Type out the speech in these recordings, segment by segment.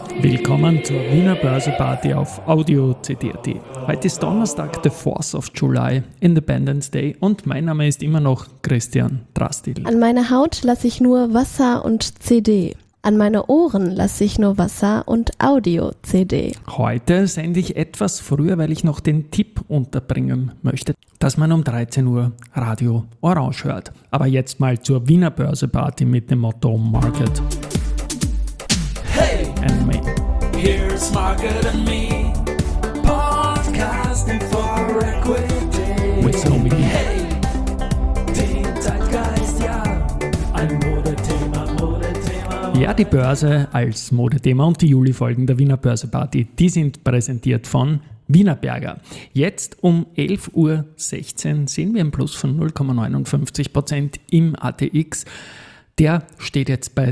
Willkommen zur Wiener Börseparty auf Audio CD.at. Heute ist Donnerstag, the 4th of July, Independence Day, und mein Name ist immer noch Christian Drastil. An meine Haut lasse ich nur Wasser und CD. An meine Ohren lasse ich nur Wasser und Audio-CD. Heute sende ich etwas früher, weil ich noch den Tipp unterbringen möchte, dass man um 13 Uhr Radio Orange hört. Aber jetzt mal zur Wiener Börseparty mit dem Motto Market. Hey, And me. here's Market and Me, podcasting for equity. With Somi. Hey, den Zeitgeist, ja, ein Modethema. Ja, die Börse als Modethema und die Juli-Folgen der Wiener Börseparty, die sind präsentiert von Wienerberger. Jetzt um 11.16 Uhr sehen wir einen Plus von 0,59% im ATX. Der steht jetzt bei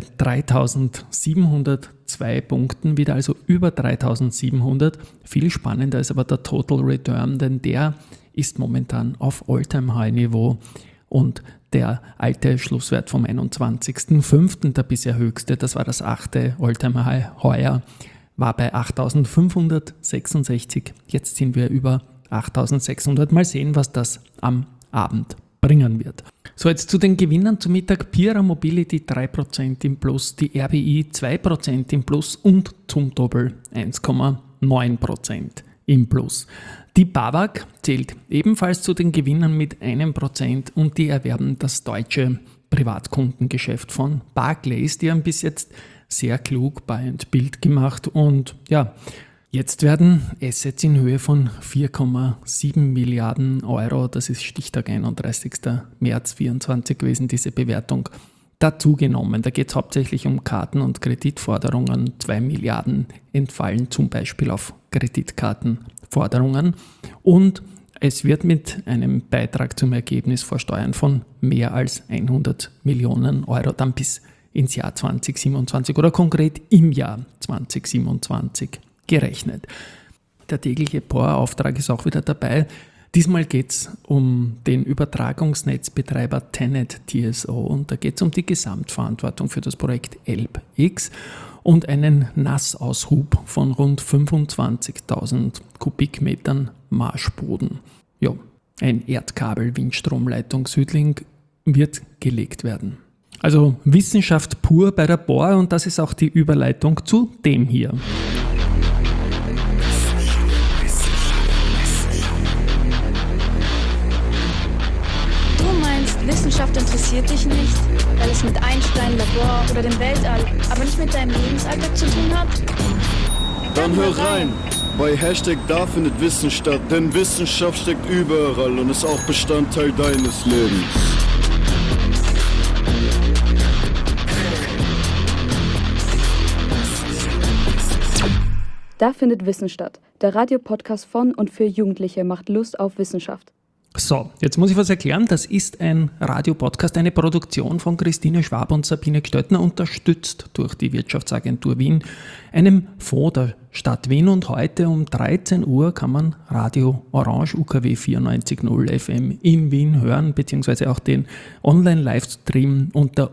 3.702 Punkten wieder, also über 3.700. Viel spannender ist aber der Total Return, denn der ist momentan auf All-Time-High-Niveau und der alte Schlusswert vom 21.05., der bisher höchste, das war das 8. All-Time-High heuer, war bei 8.566. Jetzt sind wir über 8.600. Mal sehen, was das am Abend bringen wird. So, jetzt zu den Gewinnern zum Mittag. Pira Mobility 3% im Plus, die RBI 2% im Plus und zum Doppel 1,9% im Plus. Die BAWAG zählt ebenfalls zu den Gewinnern mit 1% und die erwerben das deutsche Privatkundengeschäft von Barclays. Die haben bis jetzt sehr klug Buy and Build gemacht und ja, jetzt werden Assets in Höhe von 4,7 Milliarden Euro, das ist Stichtag 31. März 2024 gewesen, diese Bewertung, dazugenommen. Da geht es hauptsächlich um Karten- und Kreditforderungen. 2 Milliarden entfallen zum Beispiel auf Kreditkartenforderungen und es wird mit einem Beitrag zum Ergebnis vor Steuern von mehr als 100 Millionen Euro dann bis ins Jahr 2027 oder konkret im Jahr 2027 gerechnet. Der tägliche POR-Auftrag ist auch wieder dabei. Diesmal geht es um den Übertragungsnetzbetreiber Tenet TSO und da geht es um die Gesamtverantwortung für das Projekt ELPX und einen Nassaushub von rund 25.000 Kubikmetern Marschboden. Ja, ein Erdkabel-Windstromleitung Südlink wird gelegt werden. Also Wissenschaft pur bei der POR und das ist auch die Überleitung zu dem hier. Wissenschaft interessiert dich nicht, weil es mit Einstein, Labor oder dem Weltall, aber nicht mit deinem Lebensalltag zu tun hat? Dann hör rein! Bei Hashtag da findet Wissen statt, denn Wissenschaft steckt überall und ist auch Bestandteil deines Lebens. Da findet Wissen statt. Der Radiopodcast von und für Jugendliche macht Lust auf Wissenschaft. So, jetzt muss ich was erklären. Das ist ein Radiopodcast, eine Produktion von Christine Schwab und Sabine Gstöttner, unterstützt durch die Wirtschaftsagentur Wien, einem Fonds der Stadt Wien. Und heute um 13 Uhr kann man Radio Orange UKW 94.0 FM in Wien hören, beziehungsweise auch den Online-Livestream unter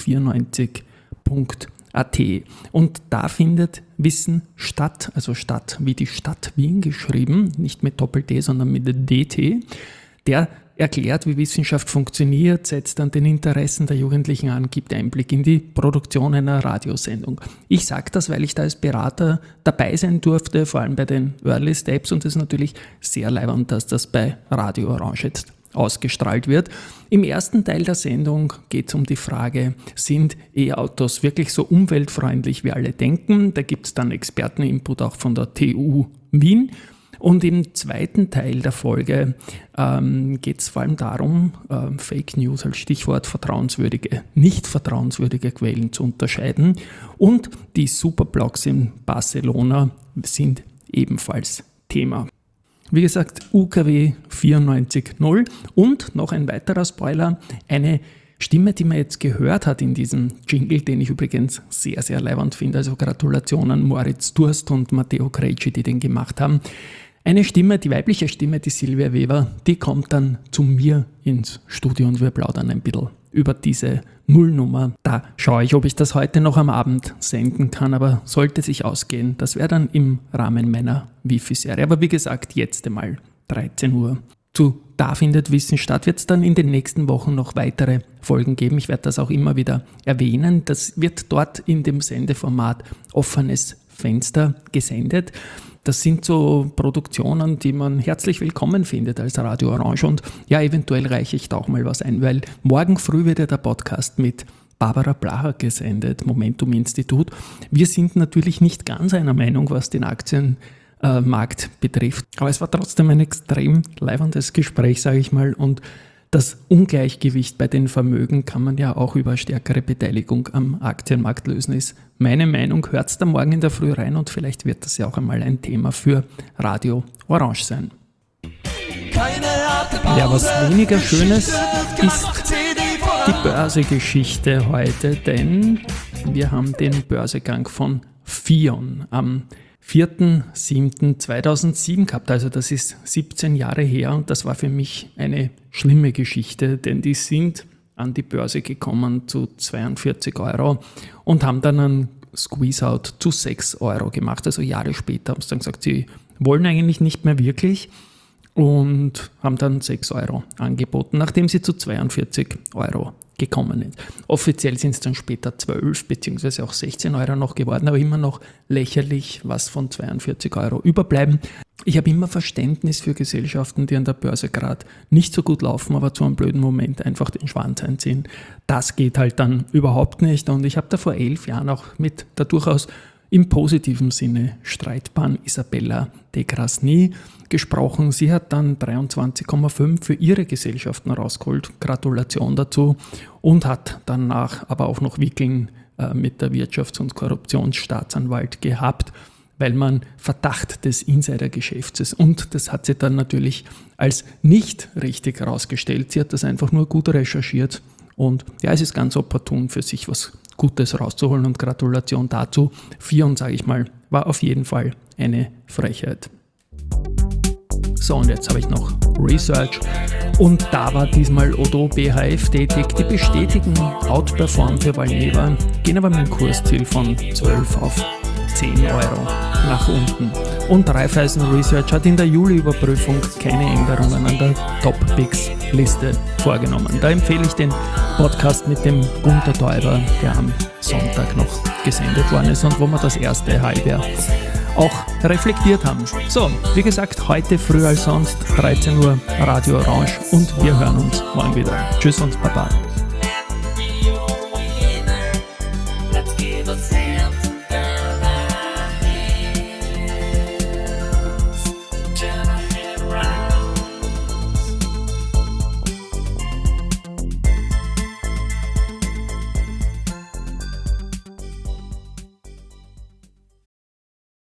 o94.at. Und da findet Wissen statt, also Stadt wie die Stadt Wien geschrieben, nicht mit Doppel-T, sondern mit DT. Der erklärt, wie Wissenschaft funktioniert, setzt an den Interessen der Jugendlichen an, gibt Einblick in die Produktion einer Radiosendung. Ich sage das, weil ich da als Berater dabei sein durfte, vor allem bei den Early Steps, und es ist natürlich sehr leibend, dass das bei Radio Orange jetzt ausgestrahlt wird. Im ersten Teil der Sendung geht es um die Frage, sind E-Autos wirklich so umweltfreundlich, wie alle denken? Da gibt es dann Experteninput auch von der TU Wien. Und im zweiten Teil der Folge geht es vor allem darum, Fake News als Stichwort, vertrauenswürdige, nicht vertrauenswürdige Quellen zu unterscheiden. Und die Superblocks in Barcelona sind ebenfalls Thema. Wie gesagt, UKW 94.0 und noch ein weiterer Spoiler, eine Stimme, die man jetzt gehört hat in diesem Jingle, den ich übrigens sehr, sehr leibend finde. Also Gratulationen Moritz Durst und Matteo Crecci, die den gemacht haben. Eine Stimme, die weibliche Stimme, die Silvia Weber, die kommt dann zu mir ins Studio und wir plaudern ein bisschen über diese Nullnummer. Da schaue ich, ob ich das heute noch am Abend senden kann, aber sollte sich ausgehen, das wäre dann im Rahmen meiner Wifi-Serie. Aber wie gesagt, jetzt einmal 13 Uhr. Zu Da findet Wissen statt wird es dann in den nächsten Wochen noch weitere Folgen geben. Ich werde das auch immer wieder erwähnen. Das wird dort in dem Sendeformat Offenes Fenster gesendet. Das sind so Produktionen, die man herzlich willkommen findet als Radio Orange. Und ja, eventuell reiche ich da auch mal was ein, weil morgen früh wird ja der Podcast mit Barbara Blacher gesendet, Momentum Institut. Wir sind natürlich nicht ganz einer Meinung, was den Aktienmarkt betrifft. Aber es war trotzdem ein extrem leibendes Gespräch, sage ich mal. Und das Ungleichgewicht bei den Vermögen kann man ja auch über stärkere Beteiligung am Aktienmarkt lösen, ist meine Meinung. Hört's da morgen in der Früh rein und vielleicht wird das ja auch einmal ein Thema für Radio Orange sein. Ja, was weniger Schönes ist die Börsegeschichte heute, denn wir haben den Börsegang von Fion am 4.7.2007 gehabt, also das ist 17 Jahre her und das war für mich eine schlimme Geschichte, denn die sind an die Börse gekommen zu 42 € und haben dann einen Squeeze-Out zu 6 € gemacht, also Jahre später haben sie dann gesagt, sie wollen eigentlich nicht mehr wirklich und haben dann 6 € angeboten, nachdem sie zu 42 € gekommen ist. Offiziell sind es dann später 12 bzw. auch 16 € noch geworden, aber immer noch lächerlich, was von 42 € überbleiben. Ich habe immer Verständnis für Gesellschaften, die an der Börse gerade nicht so gut laufen, aber zu einem blöden Moment einfach den Schwanz einziehen. Das geht halt dann überhaupt nicht und ich habe da vor 11 Jahren auch mit der durchaus im positiven Sinne streitbaren Isabella de Grasny gesprochen. Sie hat dann 23,5 für ihre Gesellschaften rausgeholt. Gratulation dazu. Und hat danach aber auch noch Wickeln mit der Wirtschafts- und Korruptionsstaatsanwalt gehabt, weil man Verdacht des Insidergeschäfts ist. Und das hat sie dann natürlich als nicht richtig herausgestellt. Sie hat das einfach nur gut recherchiert. Und ja, es ist ganz opportun für sich was Gutes rauszuholen und Gratulation dazu. Fion, sage ich mal, war auf jeden Fall eine Frechheit. So, und jetzt habe ich noch Research und da war diesmal Odoo BHF tätig. Die bestätigen Outperform für Valneva, gehen aber mit dem Kursziel von 12 auf 10 € nach unten. Und Raiffeisen Research hat in der Juli-Überprüfung keine Änderungen an der Top-Picks-Liste vorgenommen. Da empfehle ich den Podcast mit dem Gunter Teuber, der am Sonntag noch gesendet worden ist und wo wir das erste Halbjahr auch reflektiert haben. So, wie gesagt, heute früher als sonst, 13 Uhr Radio Orange und wir hören uns morgen wieder. Tschüss und Baba.